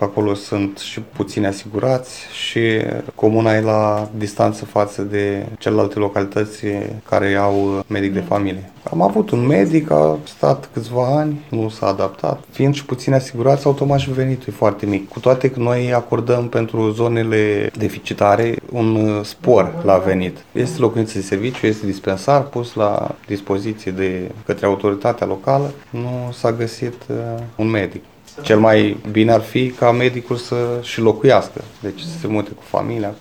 că acolo sunt și puțini asigurați și comuna e la distanță față de celelalte localități care au medic de familie. Am avut un medic, a stat câțiva ani, nu s-a adaptat. Fiind și puțini asigurați, automat și venitul e foarte mic. Cu toate că noi acordăm pentru zonele deficitare un spor la venit. Este locuință de serviciu, este dispensar pus la dispoziție de către autoritatea locală. Nu s-a găsit un medic. Cel mai bine ar fi ca medicul să și locuiască, deci să se mute cu familia.